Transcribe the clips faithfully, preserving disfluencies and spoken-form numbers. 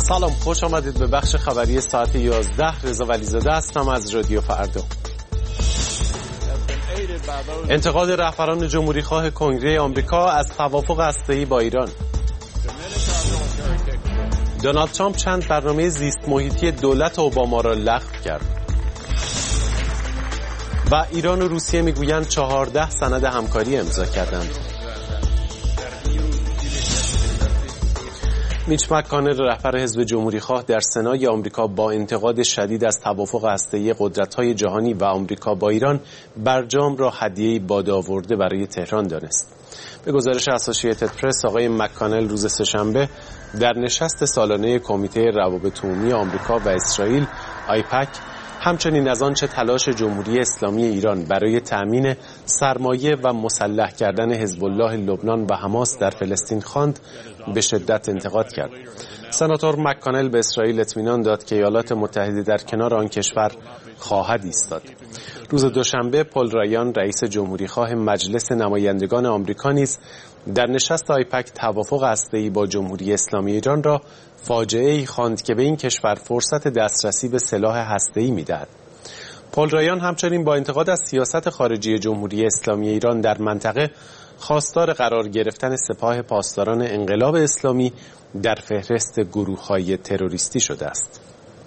سلام، خوش آمدید به بخش خبری ساعت یازده. رضا ولیزاده هستم از رادیو فردا. انتقاد رهبران جمهوری خواه کنگره آمریکا از توافق هسته‌ای با ایران. دونالد ترامپ چند برنامه زیست محیطی دولت اوباما را لغو کرد. و ایران و روسیه میگویند چهارده سند همکاری امضا کردند. میچ مک‌کانل رهبر حزب جمهوری خواه در سنای آمریکا با انتقاد شدید از توافق هسته‌ای قدرت‌های جهانی و آمریکا با ایران برجام را هدیه‌ای بادآورده برای تهران دانست. به گزارش اسوسییتد پرس، آقای مک‌کانل روز سه‌شنبه در نشست سالانه کمیته روابط عمومی آمریکا و اسرائیل آیپک همچنین از آنچه تلاش جمهوری اسلامی ایران برای تأمین سرمایه و مسلح کردن حزب الله لبنان و حماس در فلسطین خواند به شدت انتقاد کرد. سناتور مک‌کانل به اسرائیل اطمینان داد که ایالات متحده در کنار آن کشور خواهد ایستاد. روز دوشنبه پل رایان رئیس جمهوری خواه مجلس نمایندگان آمریکا نیز در نشست آیپک توافق هسته‌ای با جمهوری اسلامی ایران را فاجعه‌ای خواند که به این کشور فرصت دسترسی به سلاح هسته‌ای می‌دهد. پل رایان همچنین با انتقاد از سیاست خارجی جمهوری اسلامی ایران در منطقه خواستار قرار گرفتن سپاه پاسداران انقلاب اسلامی در فهرست گروه‌های تروریستی شده است.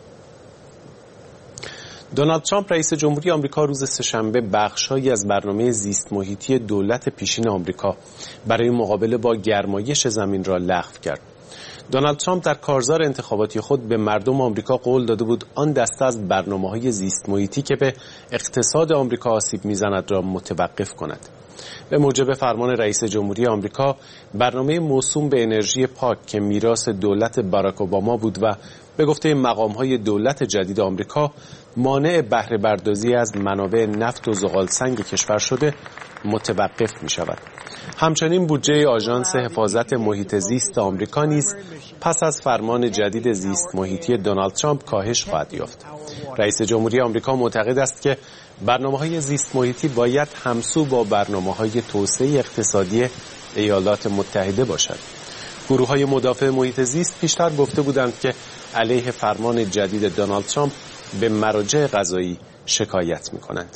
دونالد ترامپ رئیس جمهوری آمریکا روز سه‌شنبه بخش‌هایی از برنامه زیست محیطی دولت پیشین آمریکا برای مقابله با گرمایش زمین را لغو کرد. دونالد ترامپ در کارزار انتخاباتی خود به مردم آمریکا قول داده بود آن دسته از برنامه‌های زیست محیطی که به اقتصاد آمریکا آسیب می‌زند را متوقف کند. به موجب فرمان رئیس جمهوری آمریکا، برنامه موسوم به انرژی پاک که میراث دولت باراک اوباما بود و به گفته مقام‌های دولت جدید آمریکا مانع بهره برداری از منابع نفت و زغالسنگ کشور شده، متوقف می‌شود. همچنین بودجه آژانس حفاظت محیط زیست آمریکا نیز پس از فرمان جدید زیست محیطی دونالد ترامپ کاهش خواهد یافت. رئیس جمهوری آمریکا معتقد است که برنامه‌های زیست محیطی باید همسو با برنامه‌های توسعه اقتصادی ایالات متحده باشد. گروه‌های مدافع محیط زیست پیشتر گفته بودند که علیه فرمان جدید دونالد ترامپ به مراجع قضایی شکایت می‌کنند.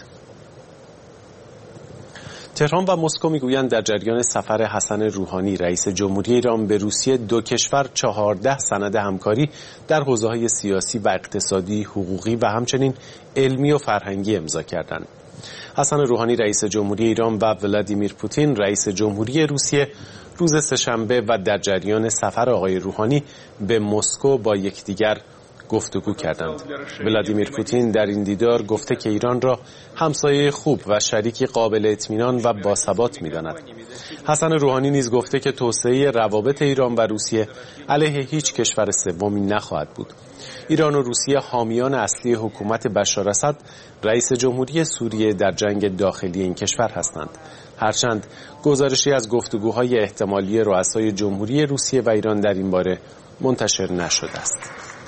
تهران و مسکو میگویند در جریان سفر حسن روحانی رئیس جمهوری ایران به روسیه دو کشور چهارده سند همکاری در حوزه‌های سیاسی و اقتصادی، حقوقی و همچنین علمی و فرهنگی امضا کردند. حسن روحانی رئیس جمهوری ایران و ولادیمیر پوتین رئیس جمهوری روسیه روز سه‌شنبه و در جریان سفر آقای روحانی به مسکو با یکدیگر گفتگو کردند. ولادیمیر پوتین در این دیدار گفته که ایران را همسایه خوب و شریکی قابل اطمینان و باثبات می‌داند. حسن روحانی نیز گفته که توسعه روابط ایران و روسیه علیه هیچ کشور سومی نخواهد بود. ایران و روسیه حامیان اصلی حکومت بشار اسد رئیس جمهوری سوریه در جنگ داخلی این کشور هستند. هرچند گزارشی از گفتگوهای احتمالی رؤسای جمهوری روسیه و ایران در این باره منتشر نشده است.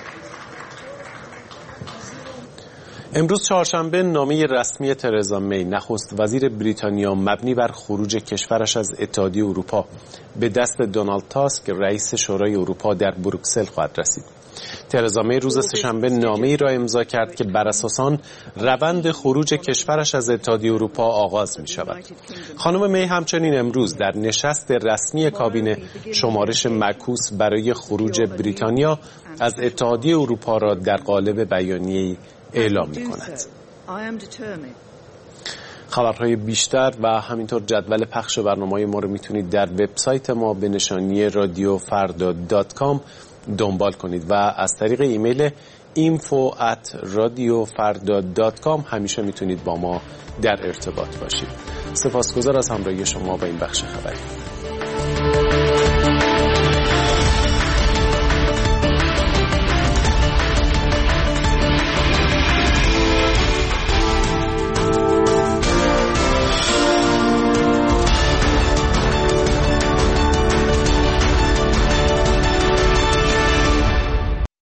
امروز چهارشنبه نامه رسمی ترزا می نخست وزیر بریتانیا مبنی بر خروج کشورش از اتحادیه اروپا به دست دونالد تاسک رئیس شورای اروپا در بروکسل خواهد رسید. ترزا می روز سه‌شنبه نامه‌ای را امضا کرد که بر اساس آن روند خروج کشورش از اتحادیه اروپا آغاز می شود. خانم می همچنین امروز در نشست رسمی کابینه شمارش معکوس برای خروج بریتانیا از اتحادیه اروپا را در قالب بیانیه‌ای اعلام می‌کند. خبرهای بیشتر و همینطور جدول پخش برنامه‌های ما رو میتونید در وبسایت ما به نشانی رادیو فردا دات کام دنبال کنید و از طریق ایمیل اینفو ات رادیو فردا دات کام همیشه میتونید با ما در ارتباط باشید. سپاسگزار از همراهی شما با این بخش خبری.